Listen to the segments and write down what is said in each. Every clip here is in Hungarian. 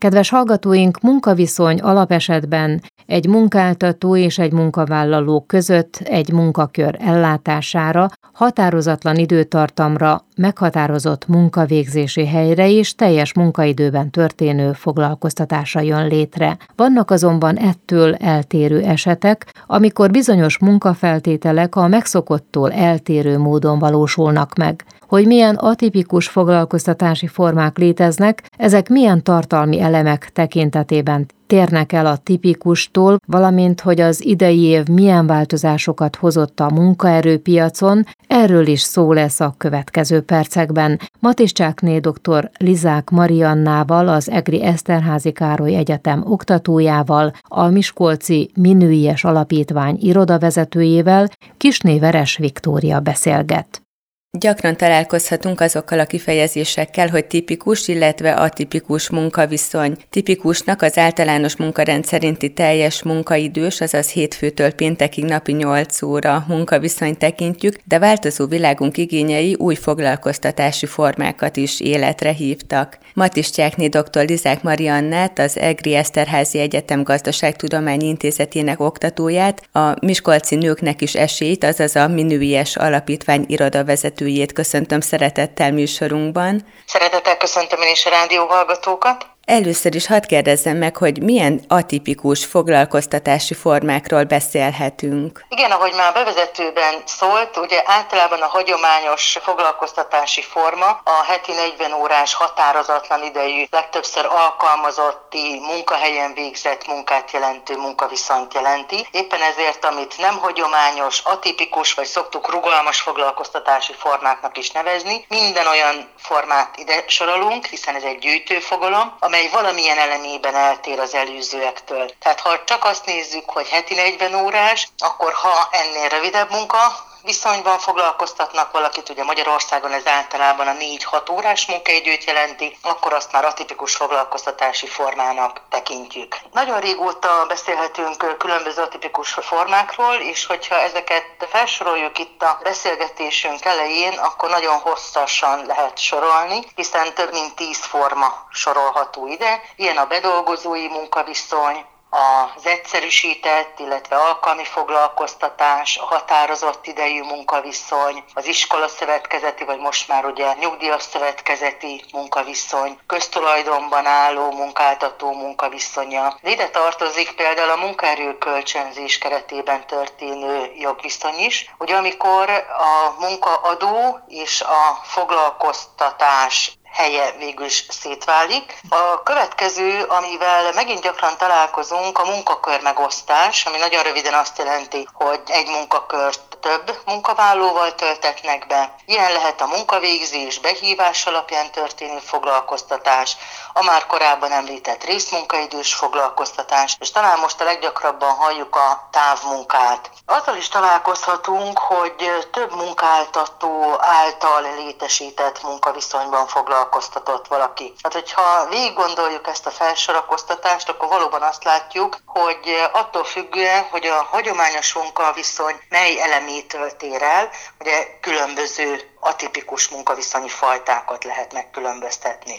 Kedves hallgatóink, munkaviszony alapesetben egy munkáltató és egy munkavállaló között egy munkakör ellátására, határozatlan időtartamra, meghatározott munkavégzési helyre és teljes munkaidőben történő foglalkoztatásra jön létre. Vannak azonban ettől eltérő esetek, amikor bizonyos munkafeltételek a megszokottól eltérő módon valósulnak meg. Hogy milyen atipikus foglalkoztatási formák léteznek, ezek milyen tartalmi elemek tekintetében térnek el a tipikustól, valamint hogy az idei év milyen változásokat hozott a munkaerőpiacon, erről is szó lesz a következő percekben. Matiszcsákné dr. Lizák Mariannával, az Egri Eszterházy Károly Egyetem oktatójával, a Miskolci Minőies Alapítvány irodavezetőjével, Kissné Veres Viktória beszélget. Gyakran találkozhatunk azokkal a kifejezésekkel, hogy tipikus, illetve atipikus munkaviszony. Tipikusnak az általános munkarend szerinti teljes munkaidős, azaz hétfőtől péntekig napi 8 óra munkaviszonyt tekintjük, de változó világunk igényei új foglalkoztatási formákat is életre hívtak. Matiszcsákné dr. Lizák Mariannát, az Egri Eszterházy Egyetem Gazdaságtudományi Intézetének oktatóját, a Miskolci Nőknek is esélyt, azaz a Minőies Alapítvány irodavezetőjét köszöntöm szeretettel műsorunkban. Szeretettel köszöntöm én is a rádióhallgatókat. Először is hadd kérdezzem meg, hogy milyen atipikus foglalkoztatási formákról beszélhetünk. Igen, ahogy már bevezetőben szólt, ugye általában a hagyományos foglalkoztatási forma a heti 40 órás határozatlan idejű, legtöbbször alkalmazotti, munkahelyen végzett munkát jelentő munkaviszonyt jelenti. Éppen ezért, amit nem hagyományos, atipikus vagy szoktuk rugalmas foglalkoztatási formáknak is nevezni, minden olyan formát ide sorolunk, hiszen ez egy gyűjtőfogalom, amely valamilyen elemében eltér az előzőektől. Tehát ha csak azt nézzük, hogy heti 40 órás, akkor ha ennél rövidebb munka viszonyban foglalkoztatnak valakit, ugye Magyarországon ez általában a 4-6 órás munkaidőt jelenti, akkor azt már atipikus foglalkoztatási formának tekintjük. Nagyon régóta beszélhetünk különböző atipikus formákról, és hogyha ezeket felsoroljuk itt a beszélgetésünk elején, akkor nagyon hosszasan lehet sorolni, hiszen több mint 10 forma sorolható ide. Ilyen a bedolgozói munkaviszony, az egyszerűsített, illetve alkalmi foglalkoztatás, a határozott idejű munkaviszony, az iskolaszövetkezeti, vagy most már ugye nyugdíjas szövetkezeti munkaviszony, köztulajdonban álló munkáltató munkaviszonya. De ide tartozik például a munkaerőkölcsönzés keretében történő jogviszony is, ugye amikor a munkaadó és a foglalkoztatás helye végül is szétválik. A következő, amivel megint gyakran találkozunk, a munkakör megosztás, ami nagyon röviden azt jelenti, hogy egy munkakört több munkavállalóval töltetnek be. Ilyen lehet a munkavégzés, behívás alapján történő foglalkoztatás, a már korábban említett részmunkaidős foglalkoztatás, és talán most a leggyakrabban halljuk a távmunkát. Azzal is találkozhatunk, hogy több munkáltató által létesített munkaviszonyban foglalkoztatott valaki. Tehát, hogyha végig gondoljuk ezt a felsorakoztatást, akkor valóban azt látjuk, hogy attól függően, hogy a hagyományos munkaviszony mely elemétől tér el, ugye különböző atipikus munkaviszonyi fajtákat lehet megkülönböztetni.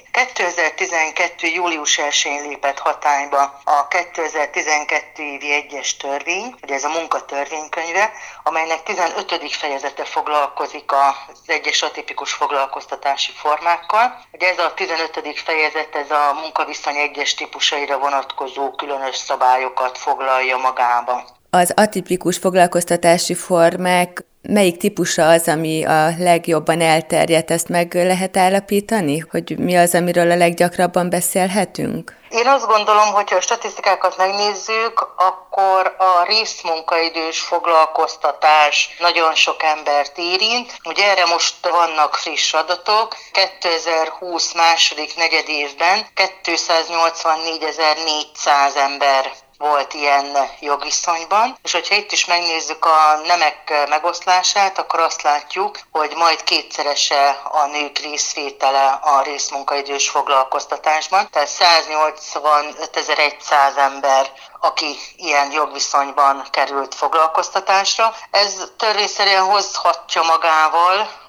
2012. július 1-én lépett hatályba a 2012 évi egyes törvény, ugye ez a munkatörvénykönyve, amelynek 15. fejezete foglalkozik az egyes atipikus foglalkoztatási formákkal. Ugye ez a 15. fejezet, ez a munkaviszony egyes típusaira vonatkozó különös szabályokat foglalja magába. Az atipikus foglalkoztatási formák melyik típusa az, ami a legjobban elterjedt? Ezt meg lehet állapítani, hogy mi az, amiről a leggyakrabban beszélhetünk? Én azt gondolom, hogy ha a statisztikákat megnézzük, akkor a részmunkaidős foglalkoztatás nagyon sok embert érint. Ugye erre most vannak friss adatok. 2020 második negyedévben 284.400 ember volt ilyen jogviszonyban, és hogyha itt is megnézzük a nemek megoszlását, akkor azt látjuk, hogy majd kétszerese a nők részvétele a részmunkaidős foglalkoztatásban, tehát 185.100 ember, aki ilyen jogviszonyban került foglalkoztatásra. Ez törvényszerűen hozhatja magával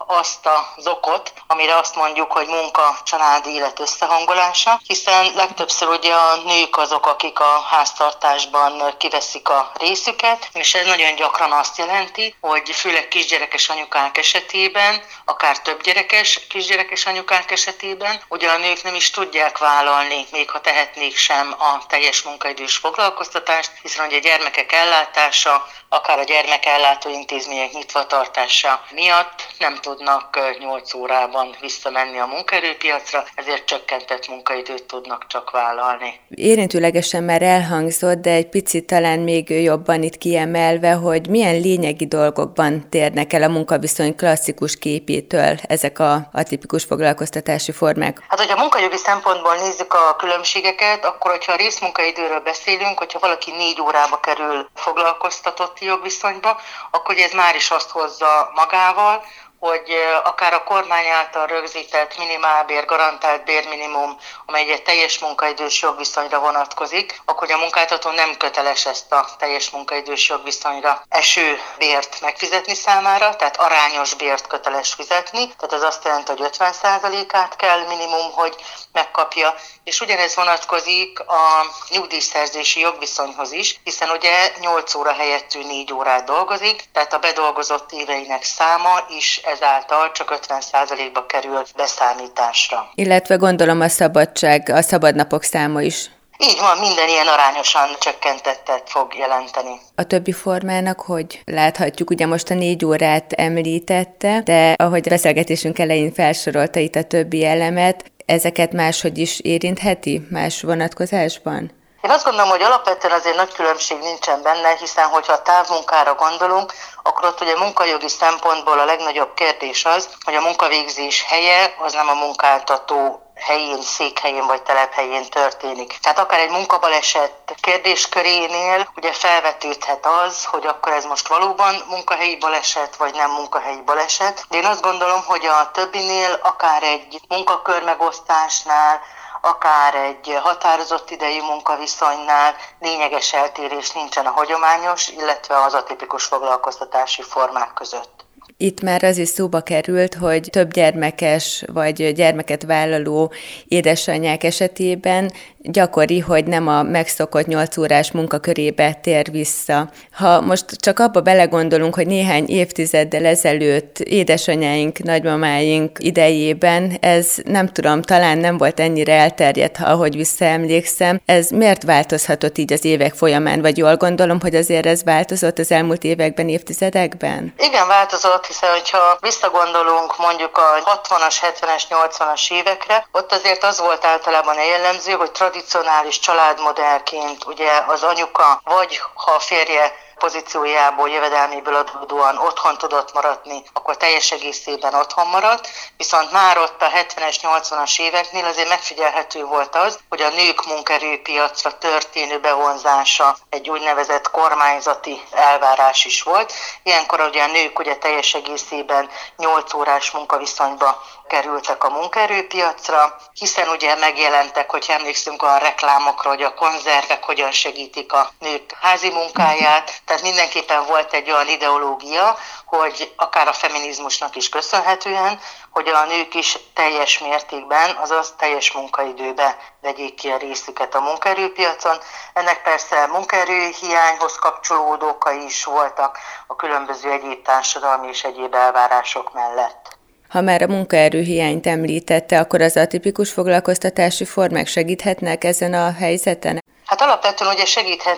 azt az okot, amire azt mondjuk, hogy munka-családi élet összehangolása, hiszen legtöbbször ugye a nők azok, akik a háztartásban kiveszik a részüket, és ez nagyon gyakran azt jelenti, hogy főleg kisgyerekes anyukák esetében, akár több gyerekes, kisgyerekes anyukák esetében, ugye a nők nem is tudják vállalni, még ha tehetnék sem a teljes munkaidős foglalkoztatást, hiszen ugye a gyermekek ellátása, akár a gyermekellátó intézmények nyitvatartása miatt nem tudnak 8 órában visszamenni a munkaerőpiacra, ezért csökkentett munkaidőt tudnak csak vállalni. Érintőlegesen már elhangzott, de egy picit talán még jobban itt kiemelve, hogy milyen lényegi dolgokban térnek el a munkaviszony klasszikus képétől ezek a atipikus foglalkoztatási formák. Hát, hogyha munkajogi szempontból nézzük a különbségeket, akkor, hogyha a részmunkaidőről beszélünk, hogyha valaki 4 órába kerül foglalkoztatott jogviszonyba, akkor ez már is azt hozza magával, hogy akár a kormány által rögzített minimálbér, garantált bérminimum, amely egy teljes munkaidős jogviszonyra vonatkozik, akkor a munkáltató nem köteles ezt a teljes munkaidős jogviszonyra eső bért megfizetni számára, tehát arányos bért köteles fizetni, tehát ez azt jelenti, hogy 50%-át kell minimum, hogy megkapja, és ugyanez vonatkozik a nyugdíjszerzési jogviszonyhoz is, hiszen ugye 8 óra helyett 4 órát dolgozik, tehát a bedolgozott éveinek száma is ezáltal csak 50%-ba kerül beszámításra. Illetve gondolom a szabadság, a szabadnapok száma is. Így van, minden ilyen arányosan csökkentettet fog jelenteni. A többi formának, hogy láthatjuk, ugye most a 4 órát említette, de ahogy beszélgetésünk elején felsorolta itt a többi elemet, ezeket máshogy is érintheti, más vonatkozásban? Én azt gondolom, hogy alapvetően azért nagy különbség nincsen benne, hiszen hogyha a távmunkára gondolunk, akkor ott ugye munkajogi szempontból a legnagyobb kérdés az, hogy a munkavégzés helye az nem a munkáltató helyén, székhelyén vagy telephelyén történik. Tehát akár egy munkabaleset kérdéskörénél ugye felvetődhet az, hogy akkor ez most valóban munkahelyi baleset, vagy nem munkahelyi baleset. De én azt gondolom, hogy a többinél, akár egy munkakörmegosztásnál, akár egy határozott idejű munkaviszonynál lényeges eltérés nincsen a hagyományos, illetve az atipikus foglalkoztatási formák között. Itt már az is szóba került, hogy több gyermekes vagy gyermeket vállaló édesanyák esetében gyakori, hogy nem a megszokott 8 órás munkakörébe tér vissza. Ha most csak abba belegondolunk, hogy néhány évtizeddel ezelőtt édesanyáink, nagymamáink idejében ez nem tudom, talán nem volt ennyire elterjedt, ahogy visszaemlékszem. Ez miért változhatott így az évek folyamán? Vagy jól gondolom, hogy azért ez változott az elmúlt években, évtizedekben? Igen, változott, hiszen hogyha visszagondolunk mondjuk a 60-as, 70-es, 80-as évekre, ott azért az volt általában a jellemző, hogy tradicionális családmodellként ugye az anyuka, vagy ha a férje pozíciójából, jövedelméből adódóan otthon tudott maradni, akkor teljes egészében otthon maradt, viszont már ott a 70-es, 80-as éveknél azért megfigyelhető volt az, hogy a nők munkaerőpiacra történő bevonzása egy úgynevezett kormányzati elvárás is volt. Ilyenkor ugye a nők ugye teljes egészében 8 órás munkaviszonyba kerültek a munkaerőpiacra, hiszen ugye megjelentek, hogy emlékszünk a reklámokra, hogy a konzervek hogyan segítik a nők házi munkáját, tehát mindenképpen volt egy olyan ideológia, hogy akár a feminizmusnak is köszönhetően, hogy a nők is teljes mértékben, azaz teljes munkaidőbe vegyék ki a részüket a munkaerőpiacon. Ennek persze munkaerőhiányhoz kapcsolódó okai is voltak a különböző egyéb társadalmi és egyéb elvárások mellett. Ha már a munkaerőhiányt említette, akkor az atipikus foglalkoztatási formák segíthetnek ezen a helyzeten? Hát alapvetően ugye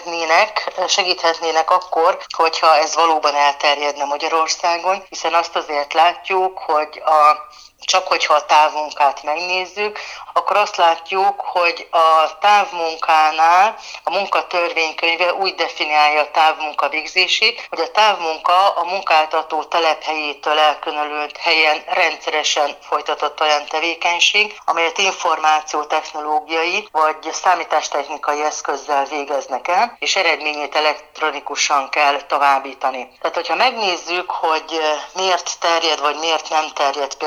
segíthetnének akkor, hogyha ez valóban elterjedne Magyarországon, hiszen azt azért látjuk, hogy csak hogyha a távmunkát megnézzük, akkor azt látjuk, hogy a távmunkánál a munkatörvénykönyve úgy definiálja a távmunka végzését, hogy a távmunka a munkáltató telephelyétől elkülönült helyen rendszeresen folytatott olyan tevékenység, amelyet információtechnológiai vagy számítástechnikai eszközzel végeznek el, és eredményét elektronikusan kell továbbítani. Tehát, hogyha megnézzük, hogy miért terjed vagy miért nem terjed például a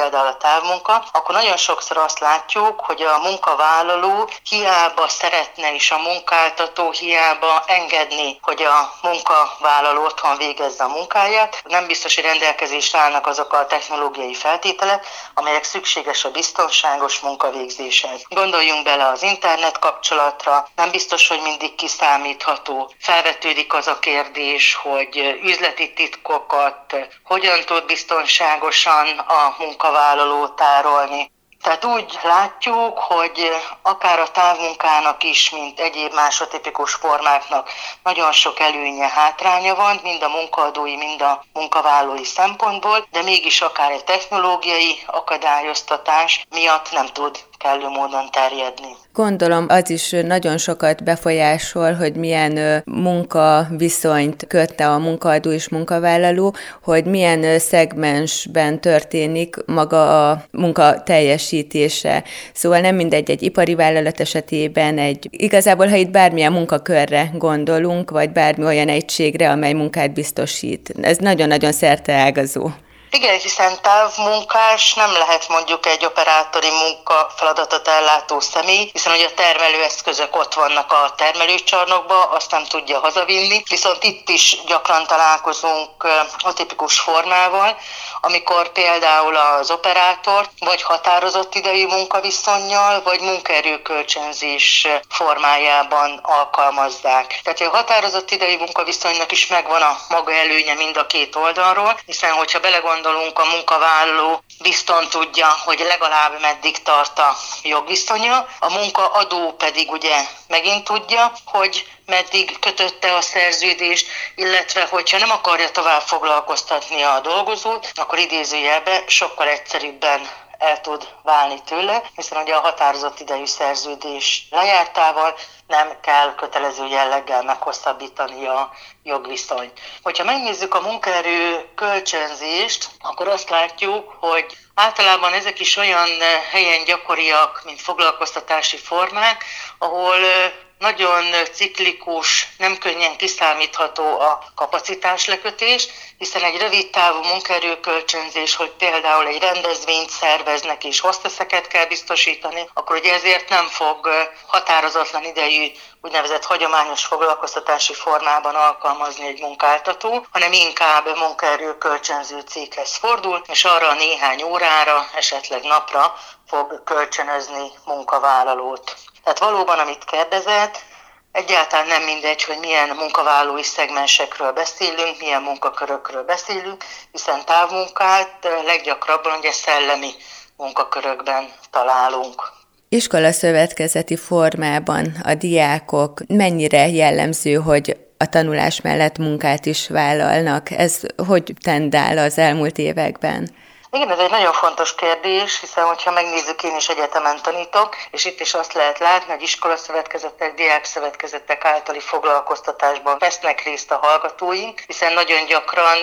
távmunka, akkor nagyon sokszor azt látjuk, hogy a munkavállaló hiába szeretne is a munkáltató, hiába engedni, hogy a munkavállaló otthon végezze a munkáját. Nem biztos, hogy rendelkezésre állnak azok a technológiai feltételek, amelyek szükséges a biztonságos munkavégzéshez. Gondoljunk bele az internet kapcsolatra, nem biztos, hogy mindig kiszámítható. Felvetődik az a kérdés, hogy üzleti titkokat hogyan tud biztonságosan a munkavállaló tárolni. Tehát úgy látjuk, hogy akár a távmunkának is, mint egyéb másodtipikus formáknak nagyon sok előnye, hátránya van, mind a munkaadói, mind a munkavállalói szempontból, de mégis akár egy technológiai akadályoztatás miatt nem tud kellő módon terjedni. Gondolom, az is nagyon sokat befolyásol, hogy milyen munkaviszonyt kötte a munkaadó és munkavállaló, hogy milyen szegmensben történik maga a munka teljesítése. Szóval nem mindegy egy ipari vállalat esetében, igazából, ha itt bármilyen munkakörre gondolunk, vagy bármi olyan egységre, amely munkát biztosít. Ez nagyon-nagyon szerteágazó. Igen, hiszen távmunkás nem lehet mondjuk egy operátori munka feladatot ellátó személy, hiszen ugye a termelőeszközök ott vannak a termelőcsarnokban, azt nem tudja hazavinni, viszont itt is gyakran találkozunk atipikus formával, amikor például az operátort vagy határozott idejű munkaviszonnyal, vagy munkaerőkölcsönzés formájában alkalmazzák. Tehát a határozott idejű munkaviszonynak is megvan a maga előnye mind a két oldalról, hiszen hogyha belegondolunk, a munkavállaló bizton tudja, hogy legalább meddig tart a jogviszonya, a munkaadó pedig ugye megint tudja, hogy meddig kötötte a szerződést, illetve hogyha nem akarja tovább foglalkoztatni a dolgozót, akkor idézőjelben sokkal egyszerűbben el tud válni tőle, hiszen ugye a határozott idejű szerződés lejártával nem kell kötelező jelleggel meghosszabbítani a jogviszonyt. Hogyha megnézzük a munkaerő kölcsönzést, akkor azt látjuk, hogy általában ezek is olyan helyen gyakoriak, mint foglalkoztatási formák, ahol nagyon ciklikus, nem könnyen kiszámítható a kapacitáslekötés, hiszen egy rövid távú munkaerőkölcsönzés, hogy például egy rendezvényt szerveznek és hostesseket kell biztosítani, akkor ugye ezért nem fog határozatlan idejű úgynevezett hagyományos foglalkoztatási formában alkalmazni egy munkáltató, hanem inkább munkaerőkölcsönző céghez fordul, és arra a néhány órára, esetleg napra fog kölcsönözni munkavállalót. Tehát valóban, amit kérdezett, egyáltalán nem mindegy, hogy milyen munkavállalói szegmensekről beszélünk, milyen munkakörökről beszélünk, hiszen távmunkát leggyakrabban ugye szellemi munkakörökben találunk. Iskolaszövetkezeti formában a diákok mennyire jellemző, hogy a tanulás mellett munkát is vállalnak? Ez hogy tendál az elmúlt években? Igen, ez egy nagyon fontos kérdés, hiszen hogyha megnézzük, én is egyetemen tanítok, és itt is azt lehet látni, hogy iskolaszövetkezetek, diákszövetkezetek általi foglalkoztatásban vesznek részt a hallgatóink, hiszen nagyon gyakran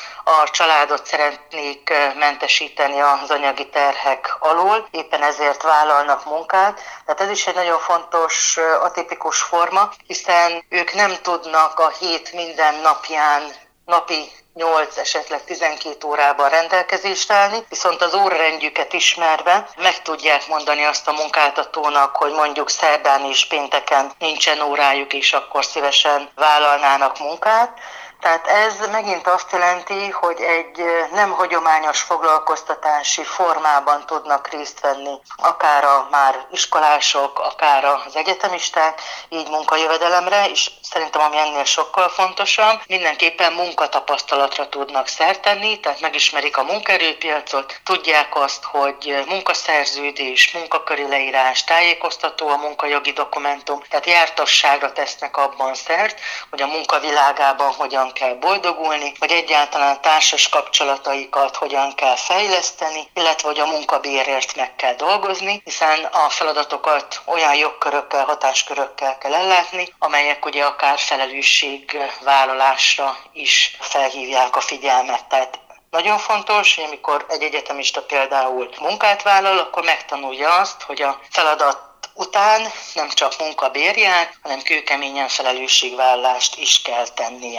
a családot szeretnék mentesíteni az anyagi terhek alól, éppen ezért vállalnak munkát. Tehát ez is egy nagyon fontos atipikus forma, hiszen ők nem tudnak a hét minden napján napi 8, esetleg 12 órában rendelkezésre állni, viszont az órarendjüket ismerve meg tudják mondani azt a munkáltatónak, hogy mondjuk szerdán és pénteken nincsen órájuk, és akkor szívesen vállalnának munkát. Tehát ez megint azt jelenti, hogy egy nem hagyományos foglalkoztatási formában tudnak részt venni, akár a már iskolások, akár az egyetemisták, így munkajövedelemre, és szerintem ami ennél sokkal fontosabb, mindenképpen munkatapasztalatra tudnak szert tenni, tehát megismerik a munkaerőpiacot, tudják azt, hogy munkaszerződés, munkaköri leírás, tájékoztató a munkajogi dokumentum, tehát jártasságra tesznek abban szert, hogy a munkavilágában hogyan kell boldogulni, vagy egyáltalán társas kapcsolataikat hogyan kell fejleszteni, illetve hogy a munkabérért meg kell dolgozni, hiszen a feladatokat olyan jogkörökkel, hatáskörökkel kell ellátni, amelyek ugye akár felelősségvállalásra is felhívják a figyelmet. Tehát nagyon fontos, hogy amikor egy egyetemista például munkát vállal, akkor megtanulja azt, hogy a feladat után nem csak munkabér jár, hanem kőkeményen felelősségvállalást is kell tennie.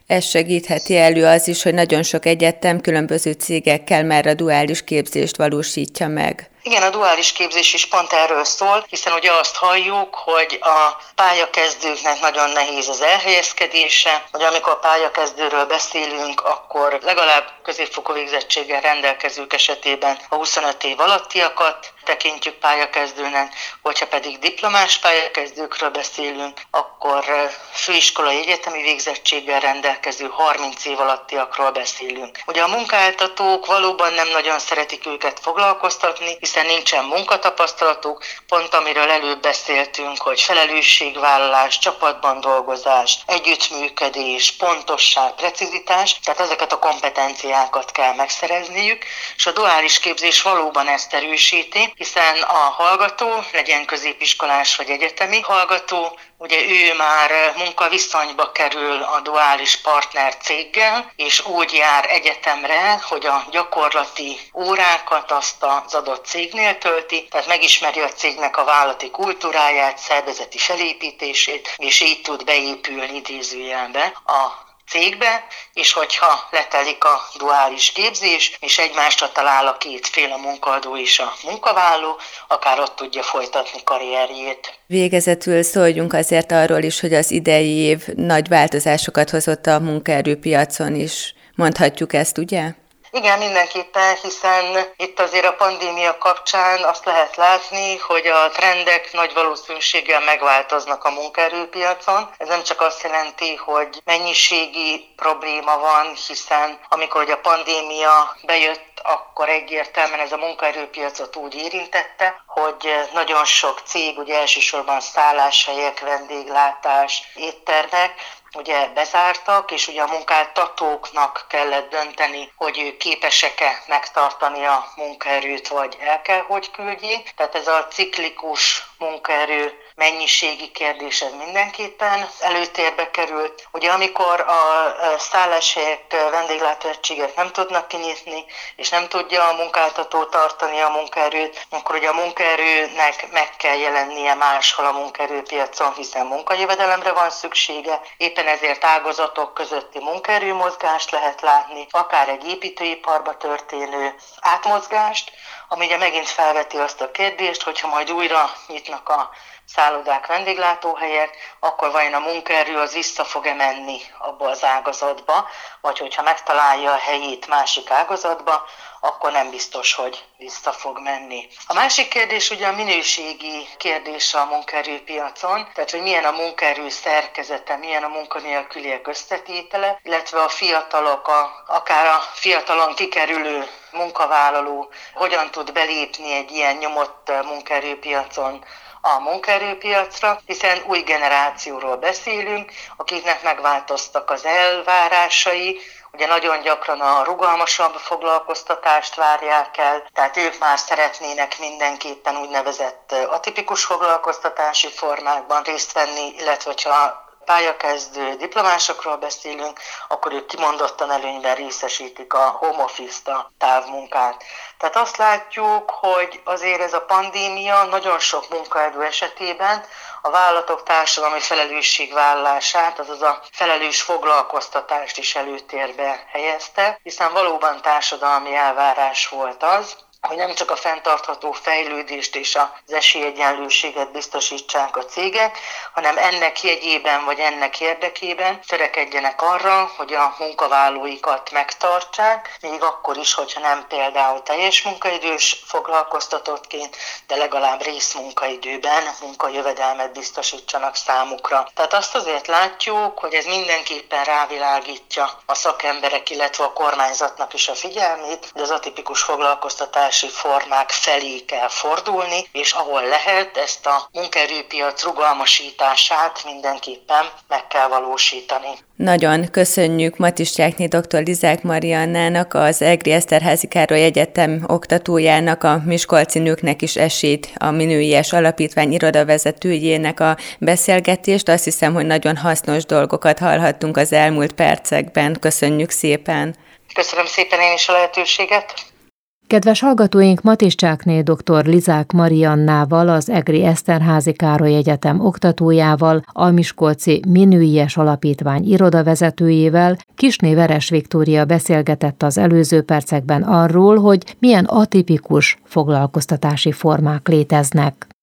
Ez segítheti elő az is, hogy nagyon sok egyetem különböző cégekkel már a duális képzést valósítja meg. Igen, a duális képzés is pont erről szól, hiszen ugye azt halljuk, hogy a pályakezdőknek nagyon nehéz az elhelyezkedése, hogy amikor pályakezdőről beszélünk, akkor legalább középfokú végzettséggel rendelkezők esetében a 25 év alattiakat tekintjük pályakezdőnek, hogyha pedig diplomás pályakezdőkről beszélünk, akkor főiskolai egyetemi végzettséggel rendelkező 30 év alattiakról beszélünk. Ugye a munkáltatók valóban nem nagyon szeretik őket foglalkoztatni, hiszen nincsen munkatapasztalatuk, pont amiről előbb beszéltünk, hogy felelősségvállalás, csapatban dolgozás, együttműködés, pontosság, precizitás, tehát ezeket a kompetenciákat kell megszerezniük, és a duális képzés valóban ezt erősíti, hiszen a hallgató, legyen középiskolás vagy egyetemi hallgató, ugye ő már munkaviszonyba kerül a duális partner céggel, és úgy jár egyetemre, hogy a gyakorlati órákat azt az adott cégnél tölti, tehát megismeri a cégnek a vállalati kultúráját, szervezeti felépítését, és így tud beépülni idézőjelbe a cégbe, és hogyha letelik a duális képzés, és egymásra talál a két fél, a munkaadó és a munkavállaló, akár ott tudja folytatni karrierjét. Végezetül szóljunk azért arról is, hogy az idei év nagy változásokat hozott a munkaerőpiacon is. Mondhatjuk ezt, ugye? Igen, mindenképpen, hiszen itt azért a pandémia kapcsán azt lehet látni, hogy a trendek nagy valószínűséggel megváltoznak a munkaerőpiacon. Ez nem csak azt jelenti, hogy mennyiségi probléma van, hiszen amikor ugye a pandémia bejött, akkor egyértelműen ez a munkaerőpiacot úgy érintette, hogy nagyon sok cég, ugye elsősorban szálláshelyek, vendéglátás, éttermek, ugye bezártak, és ugye a munkáltatóknak kellett dönteni, hogy ők képesek-e megtartani a munkaerőt, vagy el kell, hogy küldjék. Tehát ez a ciklikus munkaerő mennyiségi kérdés ez mindenképpen előtérbe került. Ugye amikor a szálláshelyek, vendéglátóegységek nem tudnak kinyitni, és nem tudja a munkáltató tartani a munkaerőt, akkor ugye a munkaerőnek meg kell jelennie máshol a munkaerőpiacon, hiszen munkajövedelemre van szüksége. Éppen ezért ágazatok közötti munkaerőmozgást lehet látni, akár egy építőiparba történő átmozgást, ami ugye megint felveti azt a kérdést, hogyha majd újra nyitnak a szállodák, vendéglátóhelyek, akkor vajon a munkaerő az vissza fog-e menni abba az ágazatba, vagy hogyha megtalálja a helyét másik ágazatba, akkor nem biztos, hogy vissza fog menni. A másik kérdés ugye a minőségi kérdés a munkaerőpiacon, tehát hogy milyen a munkaerő szerkezete, milyen a munkanélküliek összetétele, illetve a fiatalok, akár a fiatalon kikerülő munkavállaló hogyan tud belépni egy ilyen nyomott munkaerőpiacon a munkaerőpiacra, hiszen új generációról beszélünk, akiknek megváltoztak az elvárásai, ugye nagyon gyakran a rugalmasabb foglalkoztatást várják el, tehát ők már szeretnének mindenképpen úgynevezett atipikus foglalkoztatási formákban részt venni, illetve hogyha pályakezdő diplomásokról beszélünk, akkor ők kimondottan előnyben részesítik a home office-t, a távmunkát. Tehát azt látjuk, hogy azért ez a pandémia nagyon sok munkaerő esetében a vállalatok társadalmi felelősségvállalását, azaz a felelős foglalkoztatást is előtérbe helyezte, hiszen valóban társadalmi elvárás volt az, hogy nem csak a fenntartható fejlődést és az esélyegyenlőséget biztosítsák a cégek, hanem ennek jegyében vagy ennek érdekében törekedjenek arra, hogy a munkavállalóikat megtartsák, még akkor is, hogyha nem például teljes munkaidős foglalkoztatottként, de legalább részmunkaidőben munkajövedelmet biztosítsanak számukra. Tehát azt azért látjuk, hogy ez mindenképpen rávilágítja a szakemberek, illetve a kormányzatnak is a figyelmét, hogy az atipikus foglalkoztatás formák felé kell fordulni, és ahol lehet, ezt a munkaerőpiac rugalmasítását mindenképpen meg kell valósítani. Nagyon köszönjük Matisztsákné dr. Lizák Mariannának, az Egri Eszterházy Károly Egyetem oktatójának, a Miskolci Nőknek is esélyt, a Minőies Alapítvány irodavezetőjének a beszélgetést. Azt hiszem, hogy nagyon hasznos dolgokat hallhattunk az elmúlt percekben. Köszönjük szépen! Köszönöm szépen én is a lehetőséget! Kedves hallgatóink, Matiszcsákné dr. Lizák Mariannával, az Egri Eszterházy Károly Egyetem oktatójával, a Miskolci Minőies Alapítvány irodavezetőjével Kisné Veres Viktória beszélgetett az előző percekben arról, hogy milyen atipikus foglalkoztatási formák léteznek.